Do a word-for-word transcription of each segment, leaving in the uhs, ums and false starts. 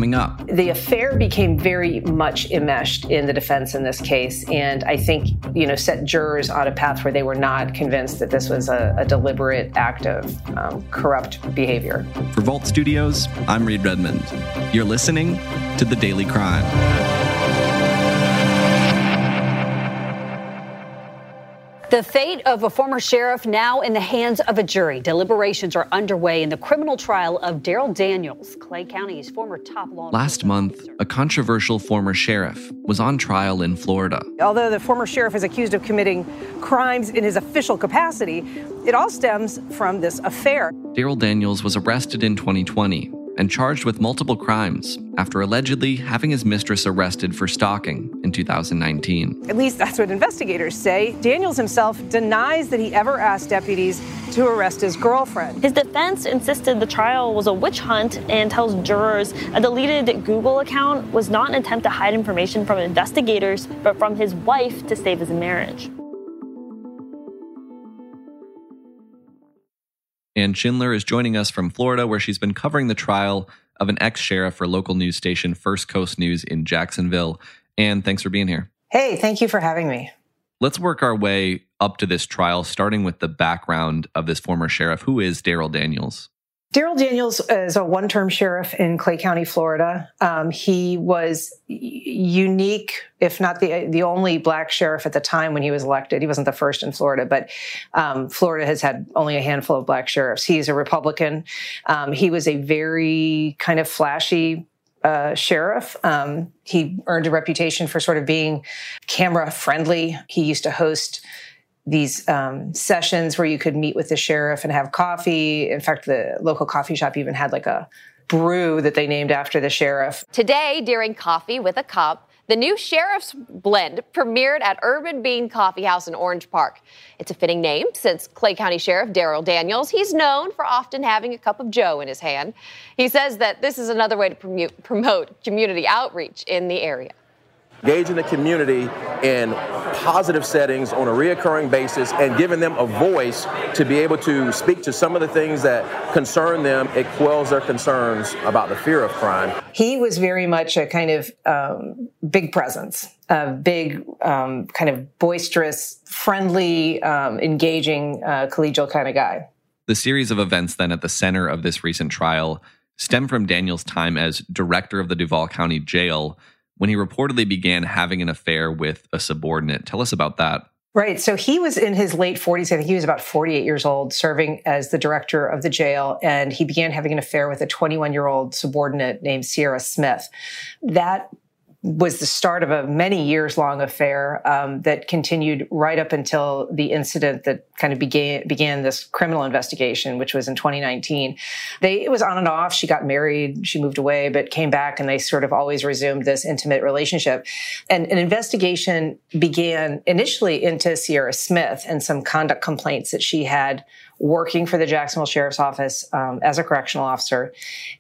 coming up. The affair became very much enmeshed in the defense in this case, and I think, you know, set jurors on a path where they were not convinced that this was a, a deliberate act of um, corrupt behavior. For Vault Studios, I'm Reed Redmond. You're listening to The Daily Crime. The fate of a former sheriff now in the hands of a jury. Deliberations are underway in the criminal trial of Daryl Daniels, Clay County's former top law enforcement Last month, officer. a controversial former sheriff was on trial in Florida. Although the former sheriff is accused of committing crimes in his official capacity, it all stems from this affair. Daryl Daniels was arrested in twenty twenty and charged with multiple crimes after allegedly having his mistress arrested for stalking in two thousand nineteen. At least that's what investigators say. Daniels himself denies that he ever asked deputies to arrest his girlfriend. His defense insisted the trial was a witch hunt and tells jurors a deleted Google account was not an attempt to hide information from investigators, but from his wife to save his marriage. Ann Schindler is joining us from Florida, where she's been covering the trial of an ex-sheriff for local news station First Coast News in Jacksonville. Ann, thanks for being here. Hey, thank you for having me. Let's work our way up to this trial, starting with the background of this former sheriff. Who is Daryl Daniels? Daryl Daniels is a one-term sheriff in Clay County, Florida. Um, he was unique, if not the the only black sheriff at the time when he was elected. He wasn't the first in Florida, but um, Florida has had only a handful of black sheriffs. He's a Republican. Um, he was a very kind of flashy uh, sheriff. Um, he earned a reputation for sort of being camera-friendly. He used to host these um, sessions where you could meet with the sheriff and have coffee. In fact, the local coffee shop even had like a brew that they named after the sheriff. Today, during Coffee with a Cup, the new Sheriff's Blend premiered at Urban Bean Coffee House in Orange Park. It's a fitting name since Clay County Sheriff Daryl Daniels, he's known for often having a cup of joe in his hand. He says that this is another way to promote, promote community outreach in the area. Engaging the community in positive settings on a reoccurring basis and giving them a voice to be able to speak to some of the things that concern them. It quells their concerns about the fear of crime. He was very much a kind of um, big presence, a big um, kind of boisterous, friendly, um, engaging, uh, collegial kind of guy. The series of events then at the center of this recent trial stem from Daniels' time as director of the Duval County Jail, when he reportedly began having an affair with a subordinate. Tell us about that. Right. So he was in his late forties. I think he was about forty-eight years old, serving as the director of the jail. And he began having an affair with a twenty-one-year-old subordinate named Sierra Smith. That was the start of a many years long affair um, that continued right up until the incident that kind of began began this criminal investigation, which was in twenty nineteen. They it was on and off. She got married, she moved away, but came back, and they sort of always resumed this intimate relationship. And an investigation began initially into Sierra Smith and some conduct complaints that she had working for the Jacksonville Sheriff's Office um, as a correctional officer.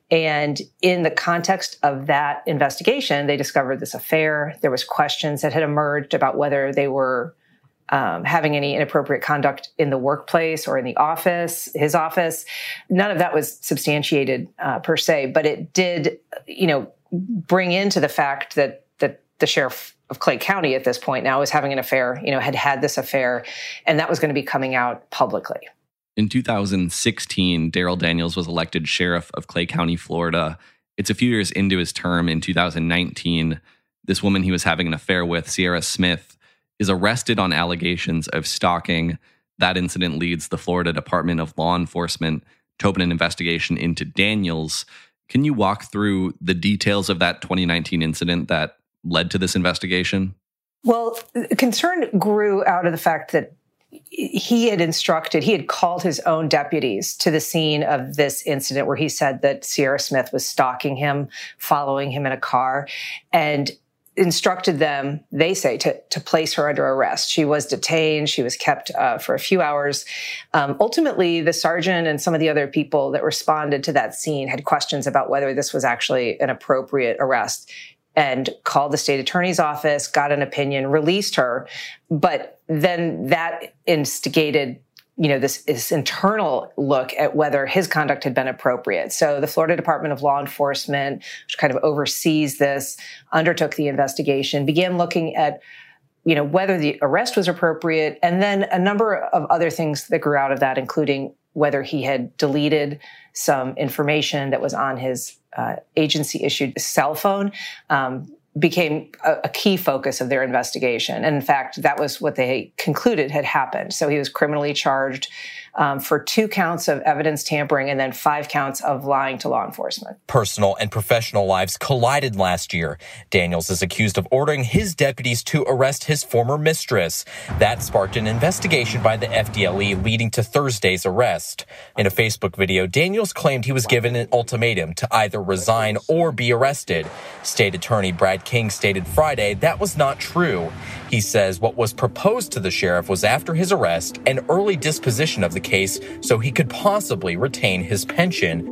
And in the context of that investigation, they discovered this affair. There was questions that had emerged about whether they were um, having any inappropriate conduct in the workplace or in the office, his office. None of that was substantiated uh, per se, but it did, you know, bring into the fact that that the sheriff of Clay County at this point now was having an affair, you know, had had this affair, and that was going to be coming out publicly. In two thousand sixteen, Daryl Daniels was elected sheriff of Clay County, Florida. It's a few years into his term in two thousand nineteen. This woman he was having an affair with, Sierra Smith, is arrested on allegations of stalking. That incident leads the Florida Department of Law Enforcement to open an investigation into Daniels. Can you walk through the details of that twenty nineteen incident that led to this investigation? Well, concern grew out of the fact that he had instructed, he had called his own deputies to the scene of this incident where he said that Sierra Smith was stalking him, following him in a car, and instructed them, they say, to, to place her under arrest. She was detained. She was kept uh, for a few hours. Um, ultimately, the sergeant and some of the other people that responded to that scene had questions about whether this was actually an appropriate arrest, and called the state attorney's office, got an opinion, released her. But then that instigated you know, this, this internal look at whether his conduct had been appropriate. So the Florida Department of Law Enforcement, which kind of oversees this, undertook the investigation, began looking at, you know, whether the arrest was appropriate, and then a number of other things that grew out of that, including whether he had deleted some information that was on his uh, agency-issued cell phone. Um, became a, a key focus of their investigation. And in fact, that was what they concluded had happened. So he was criminally charged um, for two counts of evidence tampering and then five counts of lying to law enforcement. Personal and professional lives collided last year. Daniels is accused of ordering his deputies to arrest his former mistress. That sparked an investigation by the F D L E, leading to Thursday's arrest. In a Facebook video, Daniels claimed he was given an ultimatum to either resign or be arrested. State Attorney Brad King stated Friday that was not true. He says what was proposed to the sheriff was after his arrest an early disposition of the case so he could possibly retain his pension.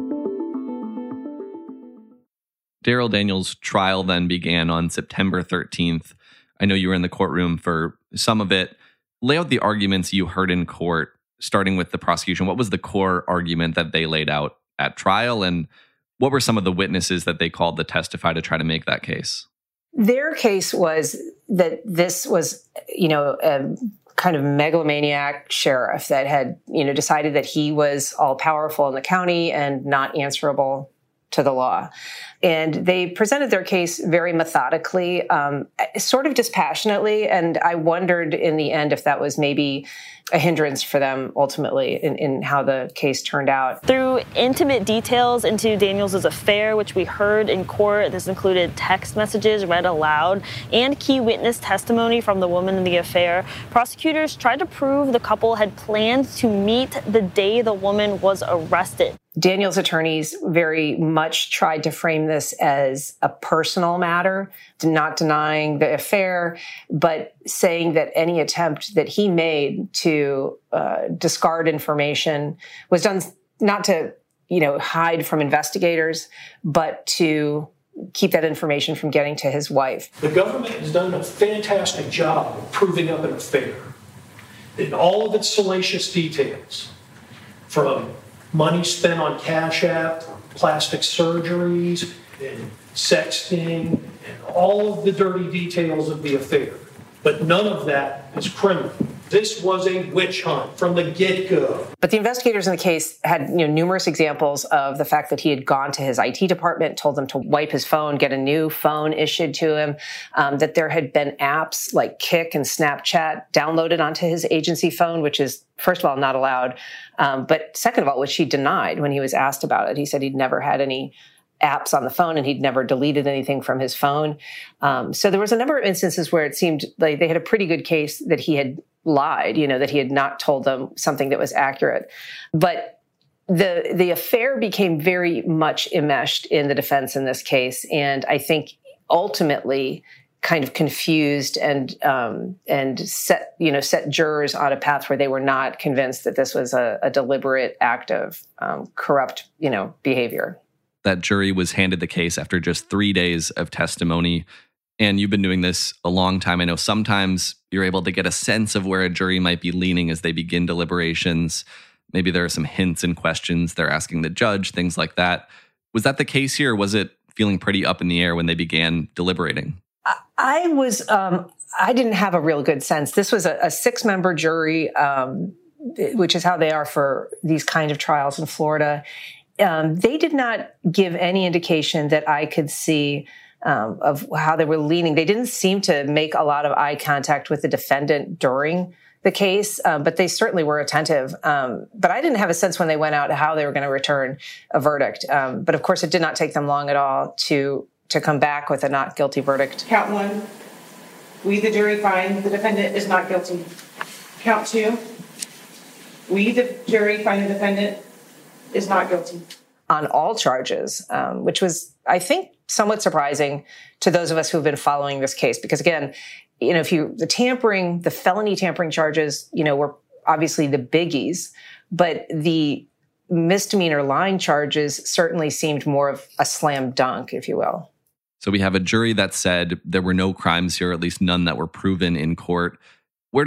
Darrell Daniels' trial then began on September thirteenth. I know you were in the courtroom for some of it. Lay out the arguments you heard in court, starting with the prosecution. What was the core argument that they laid out at trial, and what were some of the witnesses that they called to testify to try to make that case? Their case was that this was, you know, a kind of megalomaniac sheriff that had, you know, decided that he was all powerful in the county and not answerable to the law. And they presented their case very methodically, um, sort of dispassionately. And I wondered in the end if that was maybe a hindrance for them ultimately in, in how the case turned out. Through intimate details into Daniels' affair, which we heard in court, this included text messages read aloud and key witness testimony from the woman in the affair, prosecutors tried to prove the couple had planned to meet the day the woman was arrested. Daniels' attorneys very much tried to frame this as a personal matter, not denying the affair, but saying that any attempt that he made to uh, discard information was done not to, you know, hide from investigators, but to keep that information from getting to his wife. The government has done a fantastic job of proving up an affair in all of its salacious details, from money spent on Cash App, plastic surgeries, and sexting, and all of the dirty details of the affair. But none of that is criminal. This was a witch hunt from the get-go. But the investigators in the case had, you know, numerous examples of the fact that he had gone to his I T department, told them to wipe his phone, get a new phone issued to him, um, that there had been apps like Kik and Snapchat downloaded onto his agency phone, which is, first of all, not allowed. Um, but second of all, which he denied when he was asked about it. He said he'd never had any apps on the phone and he'd never deleted anything from his phone. Um, so there was a number of instances where it seemed like they had a pretty good case that he had lied, you know, that he had not told them something that was accurate. But the the affair became very much enmeshed in the defense in this case. And I think ultimately kind of confused and um, and set, you know, set jurors on a path where they were not convinced that this was a, a deliberate act of um, corrupt, you know, behavior. That jury was handed the case after just three days of testimony. And you've been doing this a long time. I know sometimes you're able to get a sense of where a jury might be leaning as they begin deliberations. Maybe there are some hints and questions they're asking the judge, things like that. Was that the case here? Or was it feeling pretty up in the air when they began deliberating? I was, um, I didn't have a real good sense. This was a, a six-member jury, um, which is how they are for these kind of trials in Florida. Um, they did not give any indication that I could see um, of how they were leaning. They didn't seem to make a lot of eye contact with the defendant during the case, um, but they certainly were attentive. Um, but I didn't have a sense when they went out how they were going to return a verdict. Um, but of course, it did not take them long at all to to come back with a not guilty verdict. Count one, we the jury find the defendant is not guilty. Count two, we the jury find the defendant is not guilty. On all charges, um, which was, I think, somewhat surprising to those of us who've been following this case. Because again, you know, if you, the tampering, the felony tampering charges, you know, were obviously the biggies, but the misdemeanor lying charges certainly seemed more of a slam dunk, if you will. So we have a jury that said there were no crimes here, at least none that were proven in court. Where does that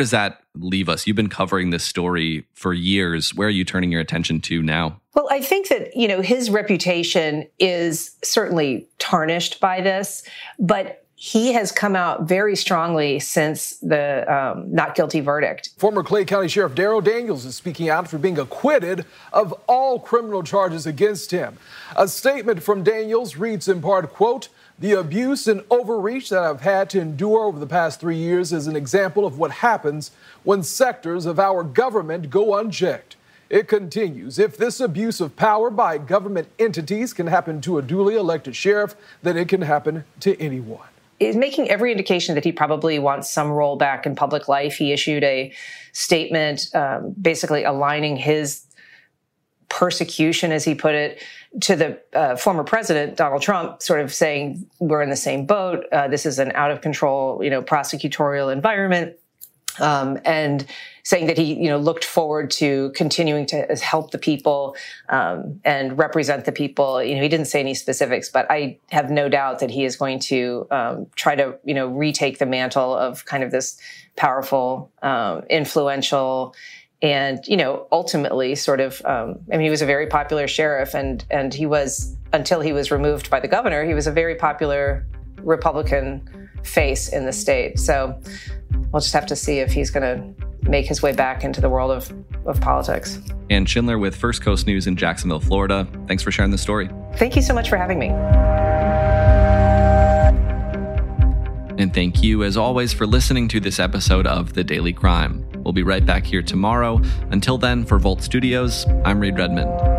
leave us? You've been covering this story for years. Where are you turning your attention to now? Well, I think that, you know, his reputation is certainly tarnished by this, but he has come out very strongly since the um, not guilty verdict. Former Clay County Sheriff Darrell Daniels is speaking out for being acquitted of all criminal charges against him. A statement from Daniels reads in part, quote, "The abuse and overreach that I've had to endure over the past three years is an example of what happens when sectors of our government go unchecked." It continues, "If this abuse of power by government entities can happen to a duly elected sheriff, then it can happen to anyone." Is making every indication that he probably wants some rollback in public life. He issued a statement um, basically aligning his persecution, as he put it, to the uh, former president, Donald Trump, sort of saying, we're in the same boat. Uh, this is an out of control, you know, prosecutorial environment. Um, and saying that he, you know, looked forward to continuing to help the people um, and represent the people. You know, he didn't say any specifics, but I have no doubt that he is going to um, try to, you know, retake the mantle of kind of this powerful, um, influential, and, you know, ultimately sort of, um, I mean, he was a very popular sheriff, and and he was, until he was removed by the governor, he was a very popular Republican face in the state. So we'll just have to see if he's going to make his way back into the world of, of politics. Ann Schindler with First Coast News in Jacksonville, Florida. Thanks for sharing the story. Thank you so much for having me. And thank you, as always, for listening to this episode of The Daily Crime. We'll be right back here tomorrow. Until then, for Volt Studios, I'm Reed Redmond.